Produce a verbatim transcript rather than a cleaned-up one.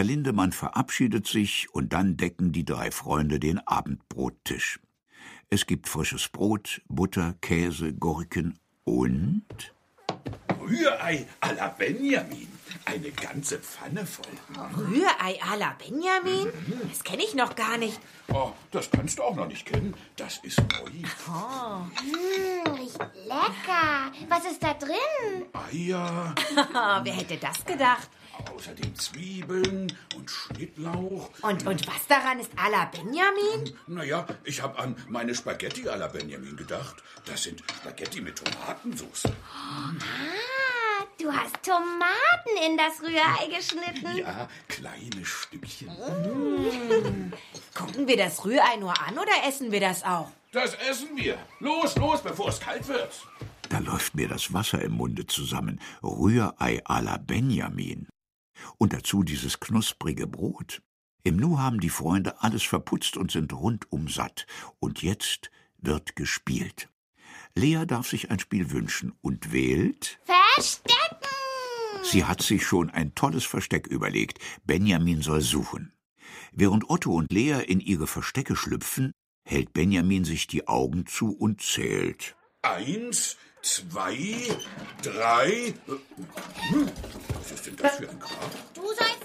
Herr Lindemann verabschiedet sich und dann decken die drei Freunde den Abendbrottisch. Es gibt frisches Brot, Butter, Käse, Gurken und Rührei à la Benjamin. Eine ganze Pfanne voll. Rührei à la Benjamin? Das kenne ich noch gar nicht. Oh, das kannst du auch noch nicht kennen. Das ist neu. Oh. Mmh, riecht lecker. Was ist da drin? Eier, Wer hätte das gedacht? außerdem Zwiebeln und Schnittlauch. Und, und was daran ist à la Benjamin? Naja, ich habe an meine Spaghetti à la Benjamin gedacht. Das sind Spaghetti mit Tomatensauce. Ah, du hast Tomaten in das Rührei geschnitten. Ja, kleine Stückchen. Mm. Gucken wir das Rührei nur an oder essen wir das auch? Das essen wir. Los, los, bevor es kalt wird. da läuft mir das Wasser im Munde zusammen. Rührei à la Benjamin. Und dazu dieses knusprige Brot. Im Nu haben die Freunde alles verputzt und sind rundum satt. Und jetzt wird gespielt. Lea darf sich ein Spiel wünschen und wählt Verstecken! Sie hat sich schon ein tolles Versteck überlegt. Benjamin soll suchen. Während Otto und Lea in ihre Verstecke schlüpfen, hält Benjamin sich die Augen zu und zählt. Eins, zwei, drei. Hm, was ist denn das für ein Grab? Du sei